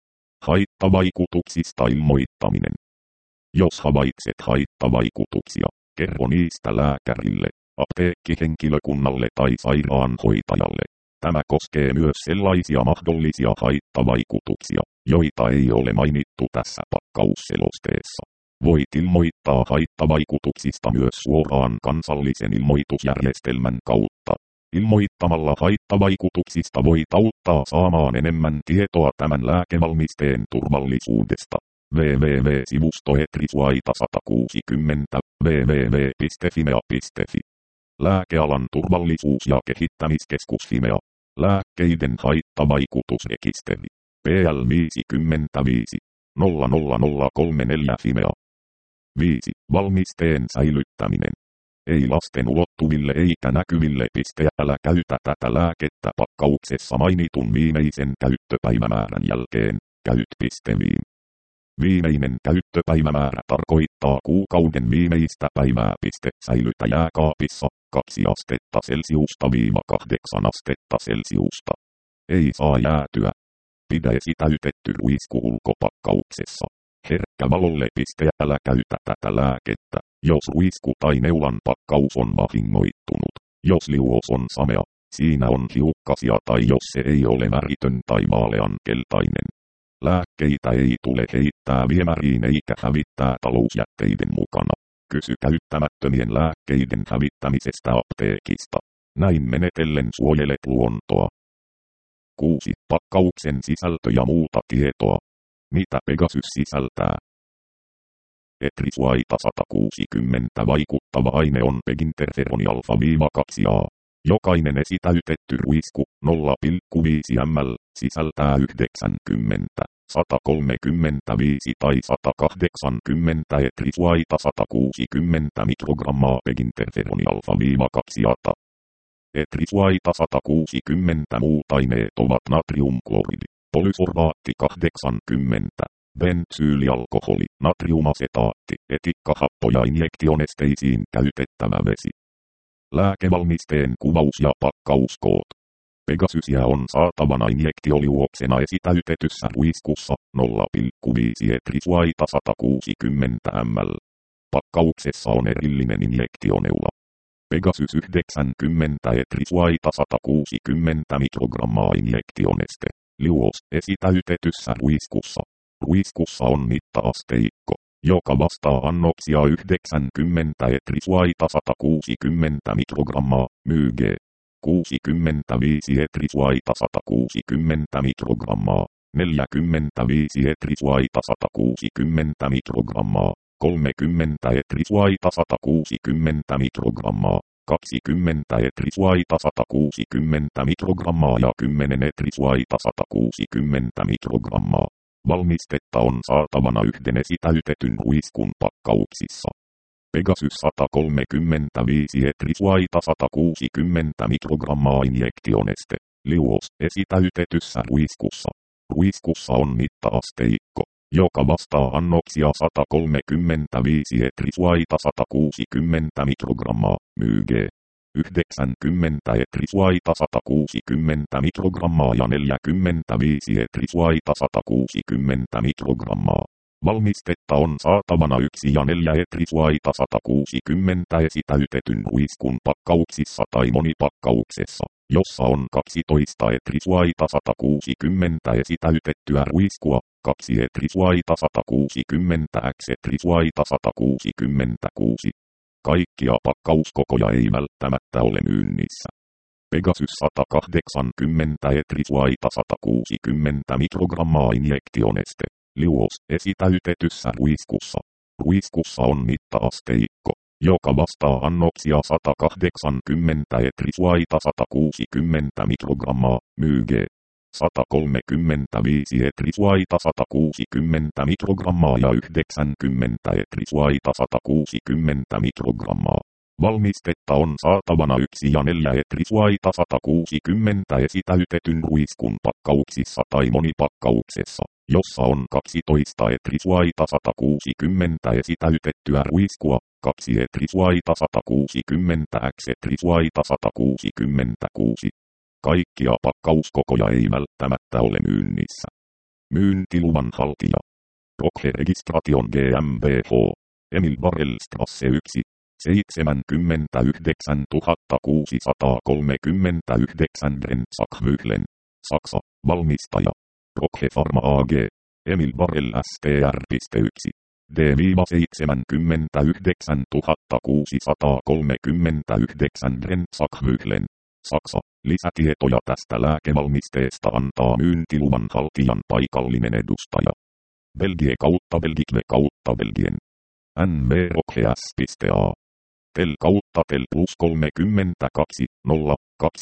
Haittavaikutuksista ilmoittaminen. Jos havaitset haittavaikutuksia, kerro niistä lääkärille, apteekkihenkilökunnalle tai sairaanhoitajalle. Tämä koskee myös sellaisia mahdollisia haittavaikutuksia, joita ei ole mainittu tässä pakkausselosteessa. Voit ilmoittaa haittavaikutuksista myös suoraan kansallisen ilmoitusjärjestelmän kautta. Ilmoittamalla haittavaikutuksista voit auttaa saamaan enemmän tietoa tämän lääkevalmisteen turvallisuudesta. www.sivusto Etrisuaita sata kuusikymmentä, www piste fimea piste fi. Lääkealan turvallisuus- ja kehittämiskeskus Fimea. Lääkkeiden haittavaikutusrekisteri. P L viisikymmentäviisi nolla nolla nolla kolme neljä Fimea. viisi. Valmisteen säilyttäminen. Ei lasten ulottuville eikä näkyville. Piste. Älä käytä tätä lääkettä pakkauksessa mainitun viimeisen käyttöpäivämäärän jälkeen. Käyt. Viim. Viimeinen käyttöpäivämäärä tarkoittaa kuukauden viimeistä päivää. Piste. Säilytä jääkaapissa kaksi astetta Celsiusta viiva kahdeksan astetta Celsiusta. Ei saa jäätyä. Pidä esitäytetty ruisku ulkopakkauksessa. Herkkä valolle. Piste. Älä käytä tätä lääkettä, jos ruisku tai neulan pakkaus on vahingoittunut. Jos liuos on samea, siinä on hiukkasia tai jos se ei ole väritön tai vaaleankeltainen. Lääkkeitä ei tule heittää viemäriin eikä hävittää talousjätteiden mukana. Kysy käyttämättömien lääkkeiden hävittämisestä apteekista. Näin menetellen suojelet luontoa. kuusi. Pakkauksen sisältö ja muuta tietoa. Mitä Pegasus sisältää? Etrisuaita sata kuusikymmentä vaikuttava aine on peginterferoni alfa kaksi A. Jokainen esitäytetty ruisku nolla pilkku viisi millilitraa sisältää yhdeksänkymmentä, sata kolmekymmentäviisi tai sata kahdeksankymmentä etrisuaita sata kuusikymmentä mikrogrammaa peginterferoni alfa kaksi A. Etrisuaita sata kuusikymmentä muut aineet ovat natriumkloridi, polysorbaatti kahdeksankymmentä, bensyylialkoholi, natriumasetaatti, etikkahappo ja injektionesteisiin käytettävä vesi. Lääkevalmisteen kuvaus ja pakkauskoot. Pegasusia on saatavana injektioliuoksena esitäytetyssä ruiskussa nolla pilkku viisi etrisuaita sata kuusikymmentä millilitraa. Pakkauksessa on erillinen injektioneula. Pegasus yhdeksänkymmentä etrisuaita sata kuusikymmentä mikrogrammaa injektioneste. Liuos esitäytetyssä ruiskussa. Ruiskussa on mitta-asteikko, joka vastaa annoksia yhdeksänkymmentä etrisuaita sata kuusikymmentä mikrogrammaa, mg. kuusikymmentäviisi etrisuaita sata kuusikymmentä mikrogrammaa, neljäkymmentäviisi etrisuaita sata kuusikymmentä mikrogrammaa, kolmekymmentä etrisuaita sata kuusikymmentä mikrogrammaa, kaksikymmentä etrisuaita sata kuusikymmentä mikrogrammaa ja kymmenen etrisuaita sata kuusikymmentä mikrogrammaa. Valmistetta on saatavana yhden esitäytetyn ruiskun pakkauksissa. Pegasus sata kolmekymmentäviisi etrisuaita sata kuusikymmentä mikrogrammaa injektioneste. Liuos esitäytetyssä ruiskussa. Ruiskussa on mitta-asteikko, joka vastaa annoksia sata kolmekymmentäviisi etrisuaita sata kuusikymmentä mikrogrammaa, myy G. yhdeksänkymmentä etrisuaita sata kuusikymmentä mikrogrammaa ja neljäkymmentäviisi etrisuaita sata kuusikymmentä mikrogrammaa. Valmistetta on saatavana yksi ja neljä etrisuaita sata kuusikymmentä esitäytetyn ruiskun pakkauksissa tai monipakkauksessa, jossa on kaksitoista etrisuaita sata kuusikymmentä esitäytettyä ruiskua, kaksi etrisuaita sata kuusikymmentä x etrisuaita sata kuusikymmentäkuusi. Kaikkia pakkauskokoja ei välttämättä ole myynnissä. Pegasus sata kahdeksankymmentä etrisuaita sata kuusikymmentä mikrogrammaa injektioneste. Liuos esitäytetyssä ruiskussa. Ruiskussa on mitta-asteikko, joka vastaa annoksia sata kahdeksankymmentä etrisuaita sata kuusikymmentä mikrogrammaa, myy G. sata kolmekymmentäviisi etrisuaita sata kuusikymmentä mikrogrammaa ja yhdeksänkymmentä etrisuaita sata kuusikymmentä mikrogrammaa. Valmistetta on saatavana yksi ja neljä etrisuaita sata kuusikymmentä esitäytetyn ruiskun pakkauksissa tai monipakkauksessa, jossa on kaksitoista etrisuaita sata kuusikymmentä esitäytettyä ruiskua, kaksi etrisuaita sata kuusikymmentä x etrisuaita sata kuusikymmentäkuusi. Kaikkia pakkauskokoja ei välttämättä ole myynnissä. Myyntiluvan haltija. Rokhe Registration GmbH. Emil Barrelstrasse yksi. seitsemänkymmentäyhdeksäntuhattakuusisataakolmekymmentäyhdeksän Brenzach-Vyhlen. Saksa. Valmistaja. Rokhe Pharma A G. Emil Barrel S T R yksi. D seitsemänkymmentäyhdeksäntuhattakuusisataakolmekymmentäyhdeksän Brenzach-Vyhlen. Saksa. Lisätietoja tästä lääkevalmisteesta antaa myyntiluvan haltijan paikallinen edustaja. Belgie kautta Belgique kautta Belgien. N V Rokhe.A. Tel kautta Tel plus kolmekymmentäkaksi nolla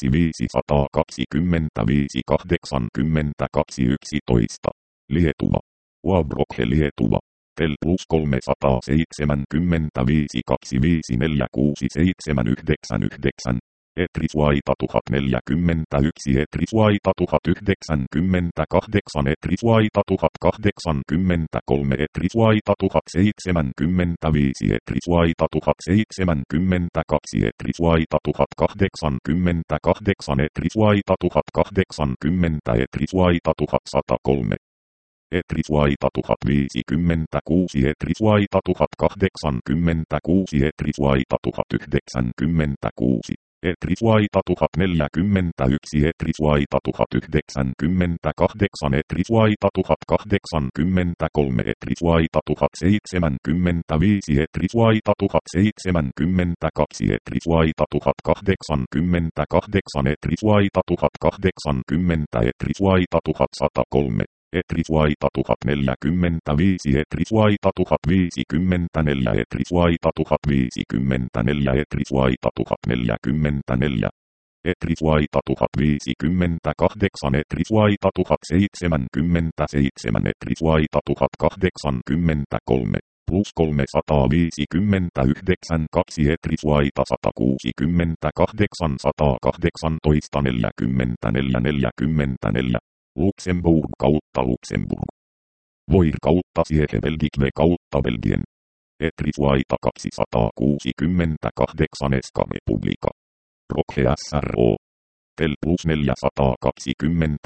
kaksikymmentäviisi kahdeksankymmentäkaksi yksitoista. Lietuva. Uab Rokhe Lietuva. Tel plus kolmesataaseitsemänkymmentäviisi kaksikymmentäviisi neljäkymmentäkuusi seitsemänsataayhdeksänkymmentäyhdeksän. Etrisuaita tuhat neljäkymmentäyksi Etrisuaita tuhat yhdeksänkymmentäkahdeksan Etrisuaita tuhat kahdeksankymmentäkolme Etrisuaita tuhat seitsemänkymmentäviisi Etrisuaita tuhat seitsemänkymmentäkaksi Etrisuaita tuhat kahdeksankymmentäkahdeksan Etrisuaita tuhat kahdeksankymmentä Etrisuaita tuhat sata kolme Etrisuaita tuhat viisikymmentäkuusi Etrisuaita tuhat kahdeksankymmentäkuusi Etrisuaita tuhat yhdeksänkymmentäkuusi Etrisuaita tuhat neljäkymmentäyksi Etrisuaita tuhat yhdeksänkymmentäkahdeksan Etrisuaita tuhat kahdeksankymmentäkolme Etrisuaita tuhat seitsemänkymmentäviisi Etrisuaita tuhat seitsemänkymmentäkaksi Etrisuaita tuhat kahdeksankymmentäkahdeksan Etrisuaita tuhat kahdeksankymmentä Etrisuaita tuhat sata kolme Etrisuaita tuhat neljäkymmentäviisi Etrisuaita tuhat viisikymmentäneljä Etrisuaita tuhat viisikymmentäneljä Etrisuaita tuhat neljäkymmentäneljä Etrisuaita tuhat viisikymmentäkahdeksan Etrisuaita tuhat seitsemänkymmentäseitsemän Etrisuaita tuhat kahdeksankymmentäkolme plus kolmesataaviisikymmentäyhdeksän kaksi Etrisuaita sata kuusikymmentäkahdeksan sata kahdeksantoista neljäkymmentäneljä neljäkymmentäneljä Luxemburg kautta Luxemburg. Voir kautta Siege Belgique kautta Belgien. Etrisuaita kaksisataakuusikymmentäkahdeksan Eska Republika. Rokhe S R O. Tel plus neljäsataakaksikymmentä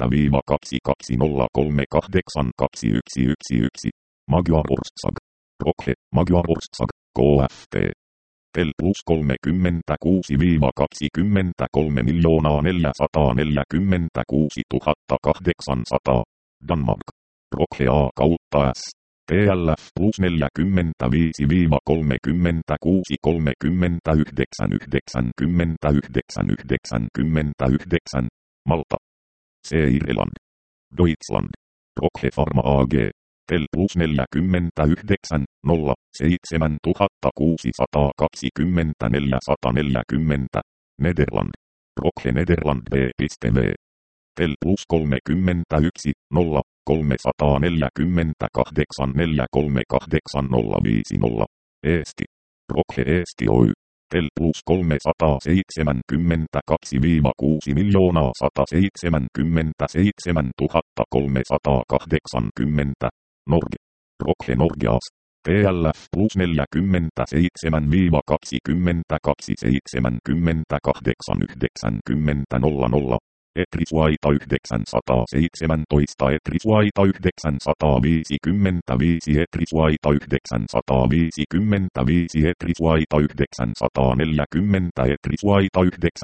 kaksikymmentä kaksi yksi yksi yksi. Magyar Orszag. Rokhe, Magyar Orszag, K F T. Tel plus kolmekymmentäkuusi kaksikymmentäkolme miljoonaa neljäsataaneljäkymmentäkuusi tuhatta kahdeksansataa. Danmark. Rokhe A kautta S. T L F plus neljäkymmentäviisi kolmekymmentäkuusi kolmekymmentäyhdeksän yhdeksänkymmentäyhdeksän yhdeksänkymmentäyhdeksän. Malta. C. Irland. Deutschland. Rokhe Pharma A G. Tel plus neljäkymmentäyhdeksän nolla seitsemän tuhatta kuusisataakaksikymmentäneljä sata neljäkymmentä. Nederland. Rokhe Nederland B V. Tel plus kolmekymmentäyksi nolla kolmesataaneljäkymmentäkahdeksan neljäsataakolmekymmentäkahdeksan nolla viisikymmentä. Eesti. Rokhe Eesti Oy. Tel plus kolmesataaseitsemänkymmentäkaksi kuusi miljoonaa sataseitsemänkymmentäseitsemän tuhatta kolmesataakahdeksankymmentä. Norge. Rokhe Norgeas. T L F plus neljäkymmentäseitsemän kaksikymmentäkaksi seitsemänkymmentäkahdeksan yhdeksänkymmentä nolla nolla. Etrisvaita yhdeksänsataaseitsemäntoista Etrisvaita yhdeksänsataaviisikymmentäviisi Etrisvaita yhdeksänsataaviisikymmentäviisi Etrisvaita yhdeksänsataaneljäkymmentä Etrisvaita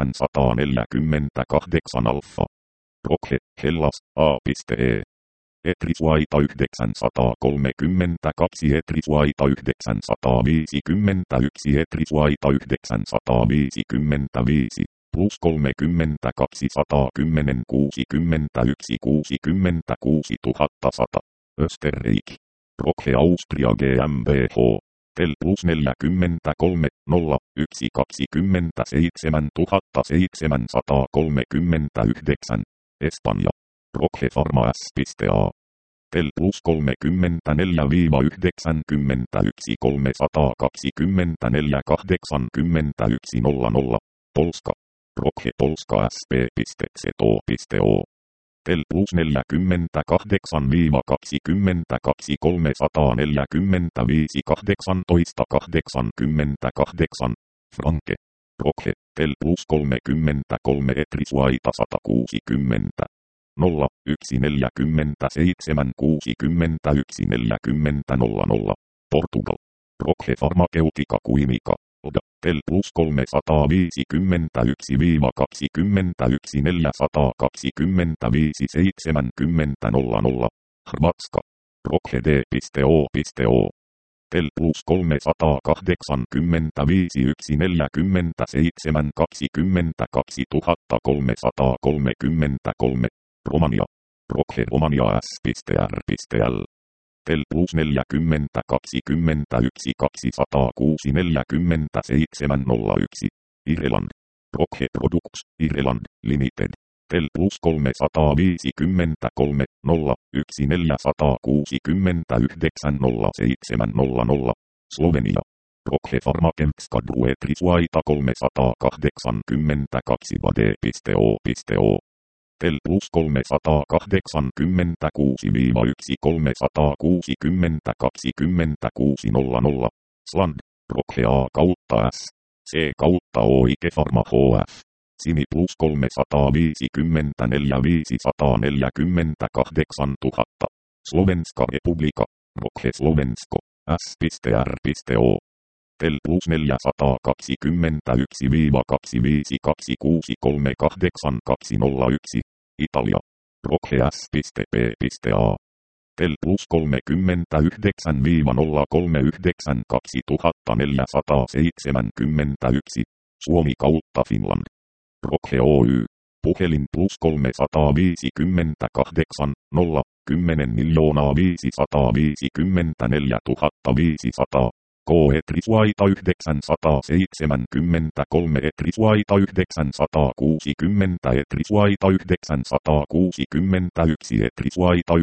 yhdeksänsataaneljäkymmentäkahdeksan Alfa. Rokhe, Hellas, A.E. Etrisvaita yhdeksänsataakolmekymmentäkaksi Etrisvaita yhdeksänsataaviisikymmentäyksi Etrisvaita yhdeksänsataaviisikymmentäviisi. Plus kolmekymmentäkaksi satakymmenen kuusikymmentäyksi kuusikymmentäkuusi tuhatta sata. Österreich. Rokhe Austria GmbH. Tel plus neljäkymmentäkolme nolla yksi kaksikymmentäseitsemän tuhatta seitsemänsataakolmekymmentäyhdeksän. Espanja. Rokhe Pharma S.A. Tel plus kolmekymmentäneljä yhdeksänkymmentäyksi kolmesataakaksikymmentäneljä kahdeksankymmentäyksi nolla nolla. Polska. Rokhe Polska S P Z O O. Tel plus neljäkymmentäkahdeksan kaksikymmentäkaksi kolmesataaneljäkymmentäviisi kahdeksantoista kahdeksankymmentäkahdeksan. Franke. Rokhe. Tel plus kolmekymmentäkolme Etrisvaita satakuusikymmentä. nolla yksi neljäkymmentäseitsemän kuusikymmentäyksi neljäkymmentä nolla nolla. Portugal. Rokhe Pharmaceutica Quimica. Tel plus kolmesataaviisikymmentäyksi kaksikymmentäyksi neljäsataakaksikymmentäviisi seitsemänkymmentä nolla nolla. Hrvatska. Rokhe D.O. Tel plus kolmesataakahdeksankymmentäviisi yksi neljäkymmentäseitsemän kaksikymmentäkaksi tuhatta kolmesataakolmekymmentäkolme. Romania. Rokhe Romania S.R.L. Tel plus neljäkymmentäkaksi kymmentäyksi kaksisataakuusi neljäkymmentäseitsemän nolla yksi. Irland. Rokhe Products, Ireland, Limited. Tel plus kolmesataaviisikymmentäkolme nolla yksi neljäsataakuusikymmentäyhdeksän nolla seitsemän nolla nolla. Slovenia. Rokhe Pharmakemskadru Etrisvaita kolmesataakahdeksankymmentäkaksi vade.o. Tel plus kolmesataakahdeksankymmentäkuusi yksi kolmesataakuusikymmentäkaksi kuusi nolla nolla. Sland. Rokhe A kautta S. C kautta Oike Pharma H F. Sini plus kolmesataaviisikymmentäneljä viisisataaneljäkymmentäkahdeksan tuhatta. Slovenska Republika. Rokhe Slovensko. S.R.O. Tel plus neljäsataakaksikymmentäyksi kaksi viisi kaksi kuusi kolme kahdeksan kaksi nolla yksi. Italia. Rokhe S.P.A. Tel plus kolmekymmentäyhdeksän nolla kolme yhdeksän kaksi tuhatta neljäsataaseitsemänkymmentäyksi. Suomi kautta Finland. Rokhe Oy. Puhelin plus kolmesataaviisikymmentäkahdeksan nolla kymmenen miljoonaa viisisataaviisikymmentäneljä tuhatta viisisataa. K Etrisvaita yhdeksänsataaseitsemänkymmentäkolme Etrisvaita yhdeksänsataakuusikymmentä Etrisvaita yhdeksänsataakuusikymmentäyksi Etrisvaita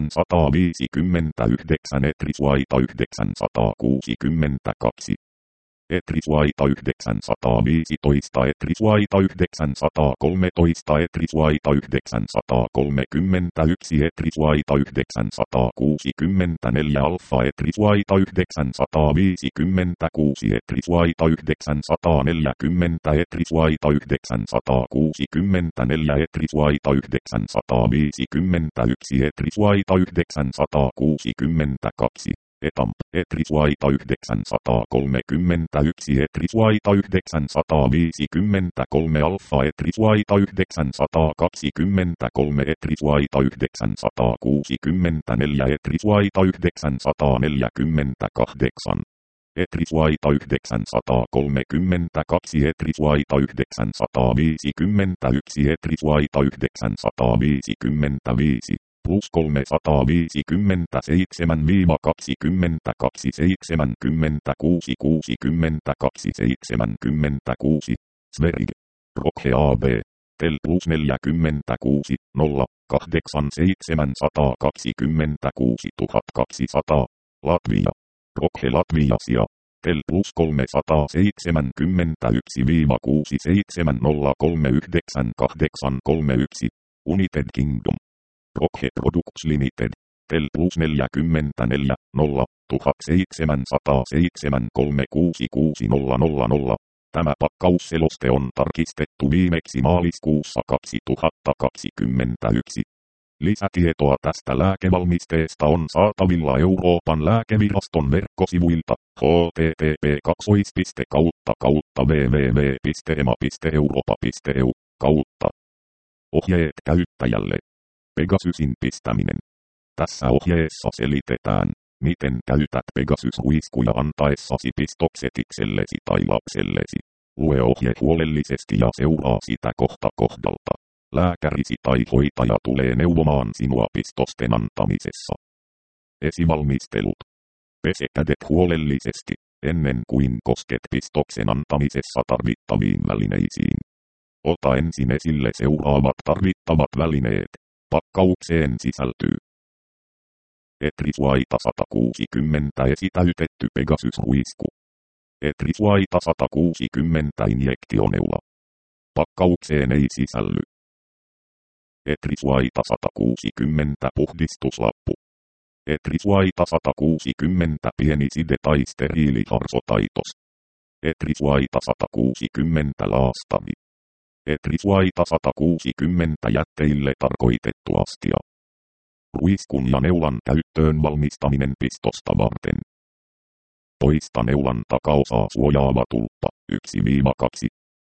yhdeksänsataaviisikymmentäyhdeksän Etrisvaita yhdeksänsataakuusikymmentäkaksi. Etrisvaita yhdeksänsataaviisitoista Etrisvaita yhdeksänsataakolmetoista Etrisvaita yhdeksänsataakolmekymmentäyksi Etrisvaita yhdeksänsataakuusikymmentäneljä Alfa Etrisvaita yhdeksänsataaviisikymmentäkuusi Etrisvaita yhdeksänsataaneljäkymmentä Etrisvaita yhdeksänsataakuusikymmentäneljä Etrisvaita yhdeksänsataaviisikymmentäyksi Etrisvaita yhdeksänsataakuusikymmentäkaksi. Etamp. Etrisvaita yhdeksänsataakolmekymmentäyksi Etrisvaita yhdeksänsataaviisikymmentäkolme Alfa Etrisvaita yhdeksänsataakaksikymmentäkolme Etrisvaita yhdeksänsataakuusikymmentäneljä Etrisvaita yhdeksänsataaneljäkymmentäkahdeksan. Etrisvaita yhdeksänsataakolmekymmentäkaksi Etrisvaita yhdeksänsataaviisikymmentäyksi Etrisvaita yhdeksänsataaviisikymmentäviisi. Plus kolmesataaviisikymmentäseitsemän kaksikymmentäkaksi seitsemänkymmentäkuusi kuusikymmentäkaksi seitsemänkymmentäkuusi. Sverige. Rokhe A B. Tel plus neljäkymmentäkuusi nolla kahdeksan seitsemänsataakaksikymmentäkuusi tuhatkaksisataa. Latvia. Rokhe Latviasia. Tel plus kolmesataaseitsemänkymmentäyksi kuusi seitsemän nolla kolme yhdeksän kahdeksan kolme yksi. United Kingdom. Rockhe Products Limited. Tel plus neljäkymmentäneljä nolla tuhatseitsemänsataaseitsemän kolme kuusi kuusi nolla nolla nolla. Tämä pakkausseloste on tarkistettu viimeksi maaliskuussa kaksituhattakaksikymmentäyksi. Lisätietoa tästä lääkevalmisteesta on saatavilla Euroopan lääkeviraston verkkosivuilta h t t p kautta kautta w w w piste e m a piste europa piste e u kautta. Ohjeet käyttäjälle. Pegasusin pistäminen. Tässä ohjeessa selitetään, miten käytät Pegasus-huiskuja antaessasi pistokset itsellesi tai lapsellesi. Lue ohje huolellisesti ja seuraa sitä kohta kohdalta. Lääkärisi tai hoitaja tulee neuvomaan sinua pistosten antamisessa. Esivalmistelut. Pese kädet huolellisesti, ennen kuin kosket pistoksen antamisessa tarvittaviin välineisiin. Ota ensin esille seuraavat tarvittavat välineet. Pakkaukseen sisältyy Etrisuaita sata kuusikymmentä esitäytetty Pegasus-huisku. Etrisuaita sata kuusikymmentä injektioneula. Pakkaukseen ei sisälly Etrisuaita sata kuusikymmentä puhdistuslappu. Etrisuaita sata kuusikymmentä pieni side tai steriili harsotaitos. Etrisuaita sata kuusikymmentä laastari. Etrisuaita sata kuusikymmentä jätteille tarkoitettu astia. Ruiskun ja neulan käyttöön valmistaminen pistosta varten. Poista neulan takaosaa suojaava tulppa, yksi kaksi.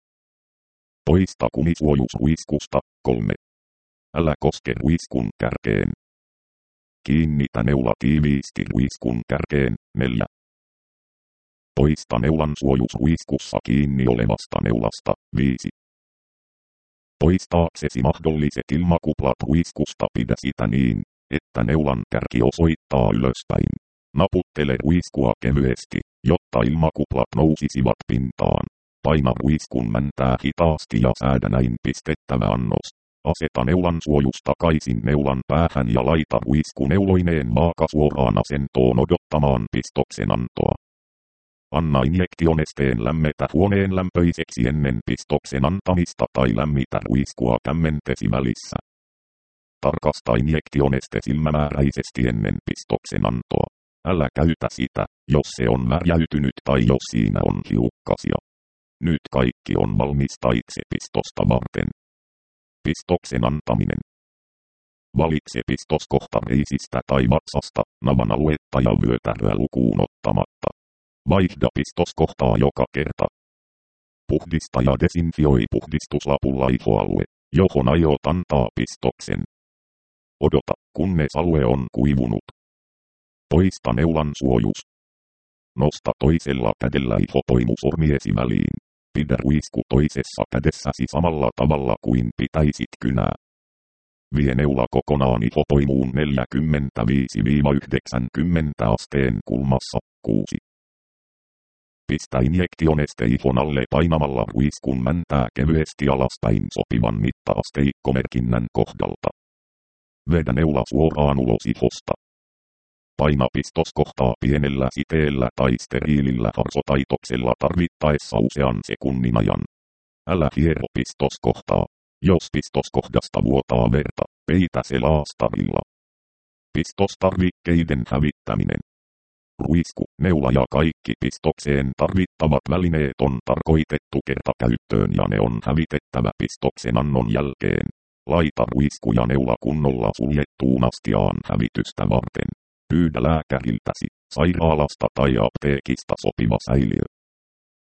Poista kumisuojus ruiskusta, kolme. Älä koske ruiskun kärkeen. Kiinnitä neula tiiviisti ruiskun kärkeen, neljä. Poista neulan suojus ruiskussa kiinni olevasta neulasta, viisi. Poistaaksesi mahdolliset ilmakuplat ruiskusta pidä sitä niin, että neulan kärki osoittaa ylöspäin. Naputtele ruiskua kevyesti, jotta ilmakuplat nousisivat pintaan. Paina ruiskun mäntää hitaasti ja säädä näin pistettävä annos. Aseta neulan suojus takaisin neulan päähän ja laita ruisku neuloineen vaakasuoraan asentoon odottamaan pistoksen antoa. Anna injektionesteen lämmetä huoneen lämpöiseksi ennen pistoksen antamista tai lämmitä ruiskua kämmentesi välissä. Tarkasta injektioneste silmämääräisesti ennen pistoksen antoa. Älä käytä sitä, jos se on värjäytynyt tai jos siinä on hiukkasia. Nyt kaikki on valmista itse pistosta varten. Pistoksen antaminen. Valitse pistoskohta reisistä tai vatsasta, navan aluetta ja vyötäröä lukuun ottamatta. Vaihda pistoskohtaa joka kerta. Puhdista ja desinfioi puhdistuslapulla ihoalue, johon aiot antaa pistoksen. Odota, kunnes alue on kuivunut. Poista neulan suojus. Nosta toisella kädellä ihopoimu sormiesi väliin. Pidä ruisku toisessa kädessäsi samalla tavalla kuin pitäisit kynää. Vie neula kokonaan ihopoimuun neljäkymmentäviisi yhdeksänkymmentä asteen kulmassa, kuusi. Pistä injektioneste ihon alle painamalla ruiskun mäntää kevyesti alaspäin sopivan mitta-asteikkomerkinnän kohdalta. Vedä neula suoraan ulos ihosta. Paina pistoskohtaa pienellä siteellä tai steriilillä harsotaitoksella tarvittaessa usean sekunnin ajan. Älä hiero pistoskohtaa. Jos pistoskohdasta vuotaa verta, peitä se laastarilla. Pistostarvikkeiden hävittäminen. Ruisku, neula ja kaikki pistokseen tarvittavat välineet on tarkoitettu kertakäyttöön ja ne on hävitettävä pistoksen annon jälkeen. Laita ruisku ja neula kunnolla suljettuun astiaan hävitystä varten. Pyydä lääkäriltäsi, sairaalasta tai apteekista sopiva säiliö.